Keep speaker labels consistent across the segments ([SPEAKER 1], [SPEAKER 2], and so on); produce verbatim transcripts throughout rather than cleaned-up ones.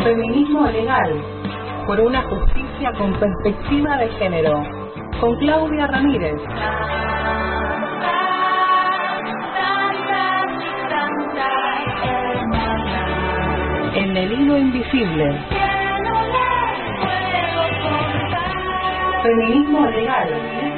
[SPEAKER 1] Feminismo legal, por una justicia con perspectiva de género, con Claudia Ramírez. En el hilo invisible. Feminismo legal.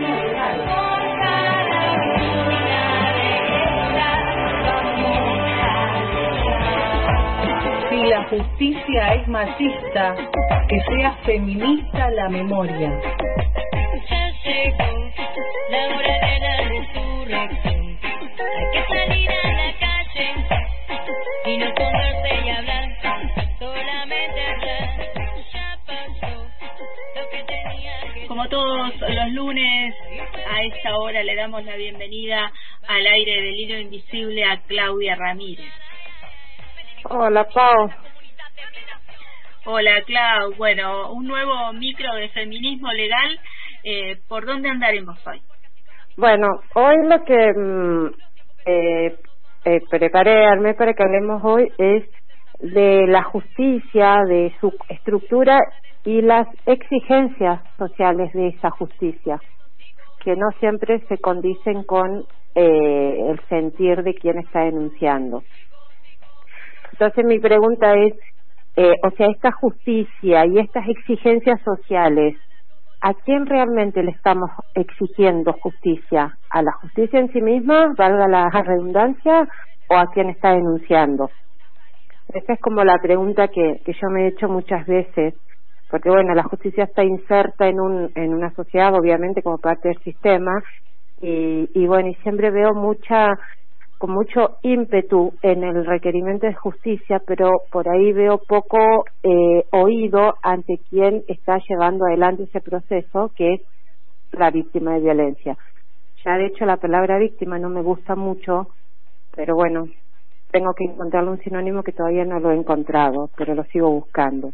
[SPEAKER 1] Si la justicia es machista, que sea feminista la memoria.
[SPEAKER 2] Ya llegó la hora de la resurrección. Hay que salir a la calle y no esconderse y hablar, solamente hablar. Ya pasó lo que tenía que...
[SPEAKER 3] Como todos los lunes, a esta hora le damos la bienvenida al aire del hilo invisible a Claudia Ramírez.
[SPEAKER 4] Hola, Pau.
[SPEAKER 3] Hola, Clau. Bueno, un nuevo micro de feminismo legal. Eh, ¿Por dónde andaremos hoy?
[SPEAKER 4] Bueno, hoy lo que mm, eh, eh, preparé, armé para que hablemos hoy es de la justicia, de su estructura y las exigencias sociales de esa justicia, que no siempre se condicen con eh, el sentir de quien está denunciando. Entonces mi pregunta es, eh, o sea, esta justicia y estas exigencias sociales, ¿a quién realmente le estamos exigiendo justicia? ¿A la justicia en sí misma, valga la redundancia, o a quien está denunciando? Esa es como la pregunta que, que yo me he hecho muchas veces, porque bueno, la justicia está inserta en un en una sociedad, obviamente, como parte del sistema, y, y bueno, y siempre veo mucha... con mucho ímpetu en el requerimiento de justicia, pero por ahí veo poco eh, oído ante quien está llevando adelante ese proceso, que es la víctima de violencia. Ya de hecho la palabra víctima no me gusta mucho, pero bueno, tengo que encontrarle un sinónimo que todavía no lo he encontrado, pero lo sigo buscando.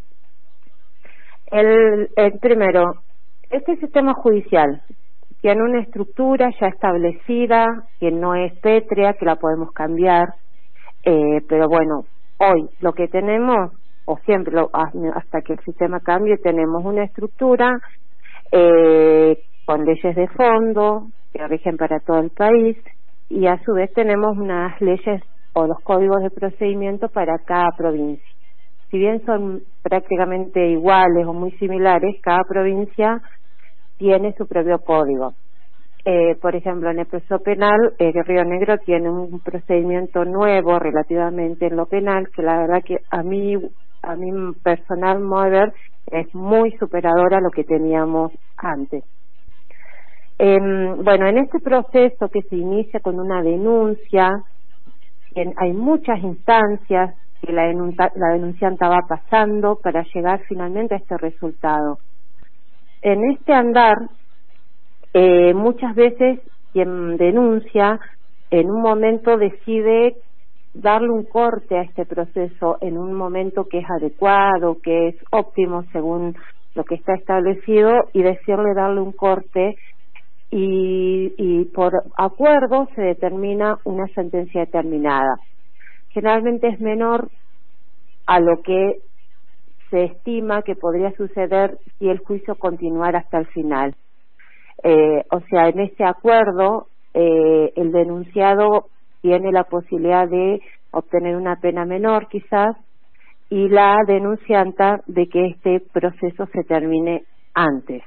[SPEAKER 4] El, el primero, este sistema judicial tiene una estructura ya establecida, que no es pétrea, que la podemos cambiar, eh, pero bueno, hoy lo que tenemos, o siempre lo, hasta que el sistema cambie, tenemos una estructura eh, con leyes de fondo que rigen para todo el país, y a su vez tenemos unas leyes o los códigos de procedimiento para cada provincia. Si bien son prácticamente iguales o muy similares, cada provincia tiene su propio código. Eh, por ejemplo, en el proceso penal, eh, Río Negro tiene un procedimiento nuevo relativamente en lo penal, que la verdad que a mí, a mí personal mover es muy superador a lo que teníamos antes. Eh, bueno, en este proceso que se inicia con una denuncia, en, hay muchas instancias que la, denuncia, la denunciante va pasando para llegar finalmente a este resultado. En este andar, eh, muchas veces quien denuncia en un momento decide darle un corte a este proceso en un momento que es adecuado, que es óptimo según lo que está establecido, y decirle darle un corte, y, y por acuerdo se determina una sentencia determinada. Generalmente es menor a lo que se estima que podría suceder si el juicio continuara hasta el final. Eh, o sea, en ese acuerdo, eh, el denunciado tiene la posibilidad de obtener una pena menor, quizás, y la denuncianta de que este proceso se termine antes.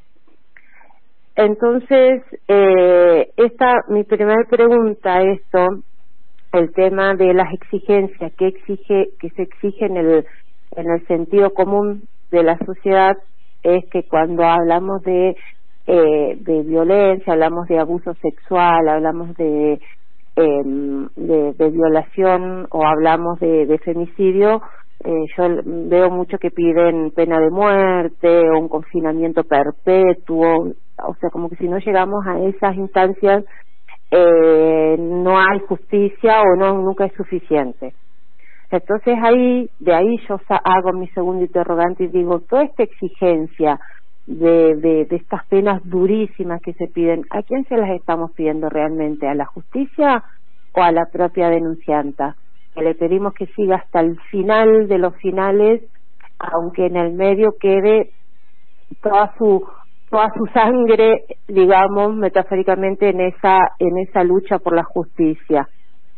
[SPEAKER 4] Entonces, eh, esta, mi primera pregunta, esto, el tema de las exigencias que exige, que se exige en el en el sentido común de la sociedad, es que cuando hablamos de eh, de violencia, hablamos de abuso sexual, hablamos de eh, de, de violación o hablamos de, de femicidio, eh, yo veo mucho que piden pena de muerte o un confinamiento perpetuo, o sea, como que si no llegamos a esas instancias eh, no hay justicia o no nunca es suficiente. Entonces ahí, de ahí yo hago mi segundo interrogante y digo, toda esta exigencia de, de, de estas penas durísimas que se piden, ¿a quién se las estamos pidiendo realmente? ¿A la justicia o a la propia denuncianta? Que le pedimos que siga hasta el final de los finales aunque en el medio quede toda su toda su sangre, digamos, metafóricamente en esa en esa lucha por la justicia.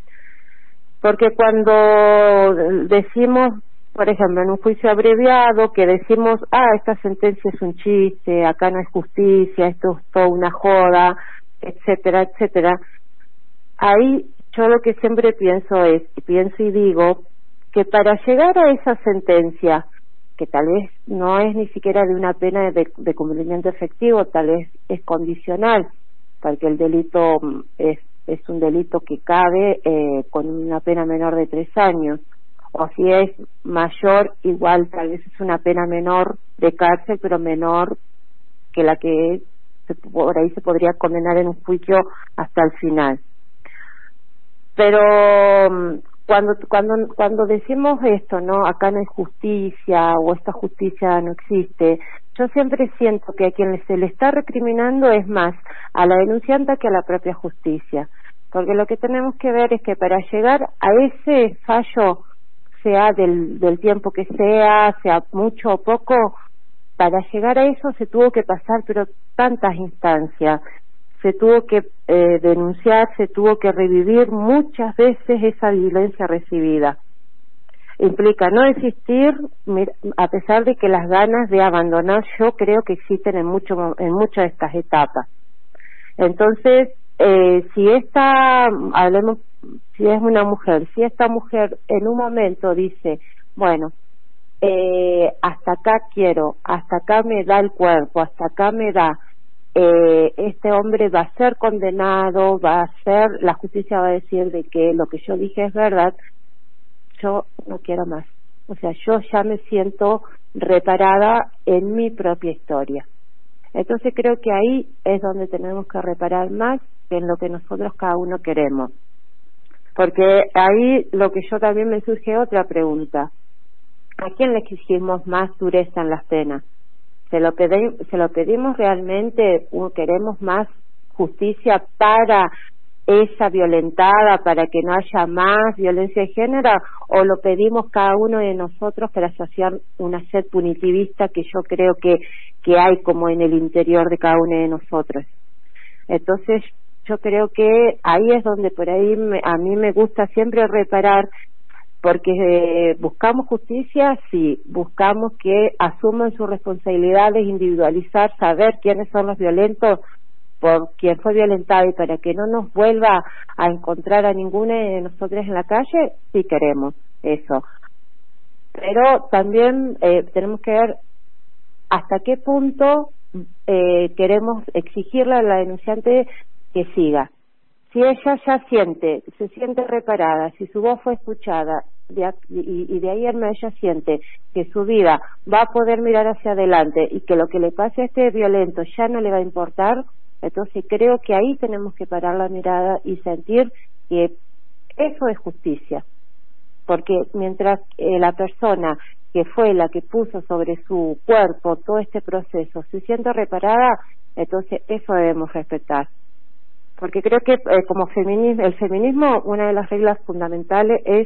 [SPEAKER 4] Porque cuando decimos, por ejemplo, en un juicio abreviado, que decimos, ah, esta sentencia es un chiste, acá no es justicia, esto es toda una joda, etcétera, etcétera, ahí yo lo que siempre pienso es, pienso y digo, que para llegar a esa sentencia, que tal vez no es ni siquiera de una pena de, de cumplimiento efectivo, tal vez es condicional, porque el delito es, es un delito que cabe eh, con una pena menor de tres años, o si es mayor, igual tal vez es una pena menor de cárcel, pero menor que la que se, por ahí se podría condenar en un juicio hasta el final. Pero cuando cuando cuando decimos esto, no, acá no hay justicia o esta justicia no existe, yo siempre siento que a quien se le está recriminando es más a la denunciante que a la propia justicia, porque lo que tenemos que ver es que para llegar a ese fallo, sea del, del tiempo que sea, sea mucho o poco, para llegar a eso se tuvo que pasar pero tantas instancias, se tuvo que eh, denunciar, se tuvo que revivir muchas veces esa violencia recibida. Implica no existir, a pesar de que las ganas de abandonar yo creo que existen en mucho en muchas de estas etapas. Entonces, eh, si esta, hablemos, si es una mujer, si esta mujer en un momento dice, bueno, eh, hasta acá quiero, hasta acá me da el cuerpo, hasta acá me da, eh, este hombre va a ser condenado, va a ser, la justicia va a decir de que lo que yo dije es verdad, yo no quiero más. O sea, yo ya me siento reparada en mi propia historia. Entonces creo que ahí es donde tenemos que reparar más que en lo que nosotros cada uno queremos. Porque ahí lo que yo también me surge otra pregunta. ¿A quién le exigimos más dureza en las penas? ¿Se lo, pedi ¿Se lo pedimos realmente o queremos más justicia para esa violentada, para que no haya más violencia de género, o lo pedimos cada uno de nosotros para saciar una sed punitivista que yo creo que, que hay como en el interior de cada uno de nosotros? Entonces yo creo que ahí es donde por ahí me, a mí me gusta siempre reparar, porque eh, buscamos justicia, sí, buscamos que asuman sus responsabilidades, individualizar, saber quiénes son los violentos, por quien fue violentado, y para que no nos vuelva a encontrar a ninguna de nosotras en la calle, sí queremos eso. Pero también eh, tenemos que ver hasta qué punto eh, queremos exigirle a la denunciante que siga. Si ella ya siente, se siente reparada, si su voz fue escuchada, de, y, y de ahí en más ella siente que su vida va a poder mirar hacia adelante y que lo que le pase a este violento ya no le va a importar, entonces creo que ahí tenemos que parar la mirada y sentir que eso es justicia. Porque mientras eh, la persona que fue la que puso sobre su cuerpo todo este proceso se siente reparada, entonces eso debemos respetar. Porque creo que eh, como feminismo, el feminismo, una de las reglas fundamentales es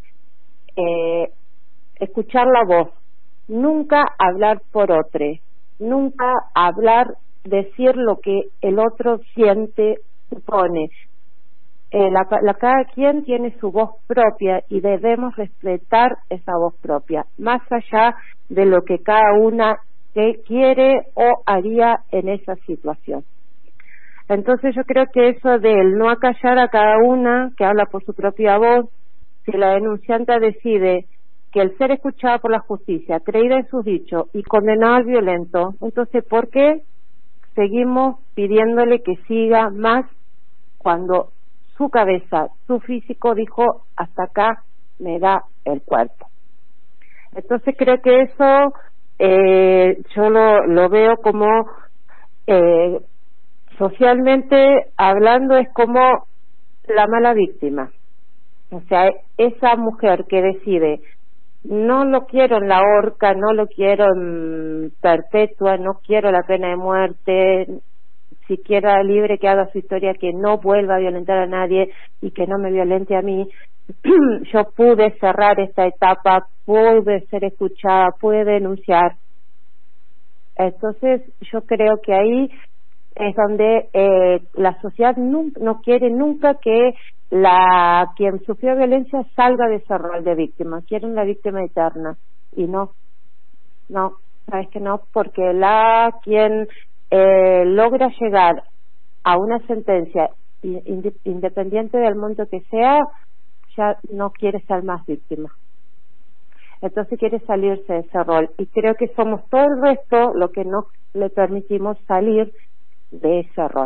[SPEAKER 4] eh, escuchar la voz, nunca hablar por otro, nunca hablar, decir lo que el otro siente, supone. Eh, la, la, cada quien tiene su voz propia y debemos respetar esa voz propia, más allá de lo que cada una que quiere o haría en esa situación. Entonces yo creo que eso del no acallar a cada una que habla por su propia voz, si la denunciante decide que el ser escuchada por la justicia, creída en sus dichos y condenada al violento, entonces ¿por qué seguimos pidiéndole que siga más cuando su cabeza, su físico dijo hasta acá me da el cuerpo? Entonces creo que eso eh, yo lo, lo veo como eh, socialmente hablando es como la mala víctima. O sea, esa mujer que decide no lo quiero en la horca, no lo quiero en perpetua, no quiero la pena de muerte, si quiera libre que haga su historia, que no vuelva a violentar a nadie y que no me violente a mí. Yo pude cerrar esta etapa, pude ser escuchada, pude denunciar. Entonces yo creo que ahí es donde eh, la sociedad no, no quiere nunca que la quien sufrió violencia salga de ese rol de víctima, quieren la víctima eterna, y no, no, sabes que no, porque la quien eh, logra llegar a una sentencia independiente del monto que sea, ya no quiere ser más víctima, entonces quiere salirse de ese rol, y creo que somos todo el resto lo que no le permitimos salir de ese rol.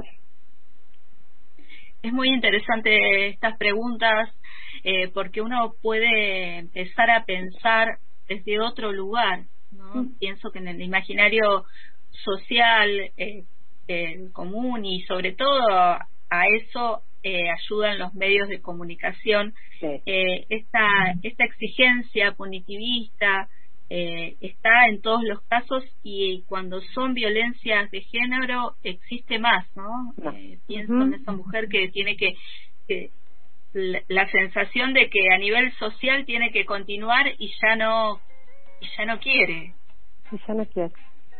[SPEAKER 3] Es muy interesante estas preguntas eh, porque uno puede empezar a pensar desde otro lugar, ¿no? Mm. Pienso que en el imaginario social eh, eh, común, y sobre todo a eso eh, ayudan los medios de comunicación, sí. eh, esta, esta exigencia punitivista Eh, está en todos los casos, y cuando son violencias de género existe más, ¿no? no. Eh, pienso uh-huh. en esa mujer que tiene que, que la, la sensación de que a nivel social tiene que continuar y ya no y ya no quiere.
[SPEAKER 4] Y ya no quiere.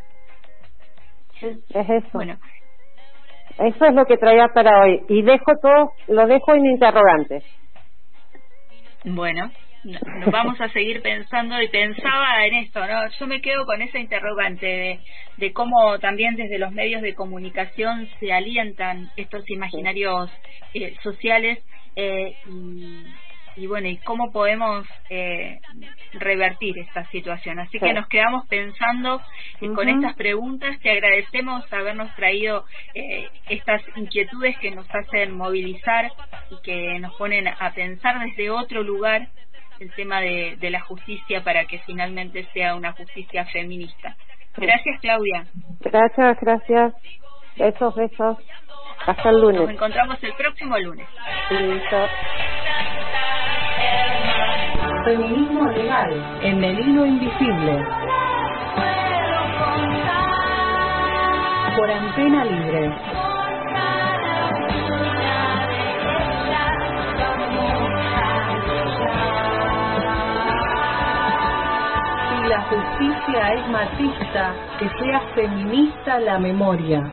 [SPEAKER 4] Es, es eso.
[SPEAKER 3] Bueno,
[SPEAKER 4] eso es lo que traía para hoy, y dejo todo, lo dejo en interrogante.
[SPEAKER 3] Bueno, nos vamos a seguir pensando, y pensaba en esto, ¿no? Yo me quedo con esa interrogante de, de cómo también desde los medios de comunicación se alientan estos imaginarios eh, sociales eh, y, y bueno, y cómo podemos eh, revertir esta situación. Así sí. que nos quedamos pensando eh, uh-huh. con estas preguntas. Te agradecemos habernos traído eh, estas inquietudes que nos hacen movilizar y que nos ponen a pensar desde otro lugar el tema de, de la justicia, para que finalmente sea una justicia feminista. Gracias, Claudia.
[SPEAKER 4] Gracias, gracias. Besos, besos. Hasta el lunes.
[SPEAKER 3] Nos encontramos el próximo lunes.
[SPEAKER 4] Listo.
[SPEAKER 1] Feminismo legal en el hilo invisible. Por Antena Libre. La justicia es machista, que sea feminista la memoria.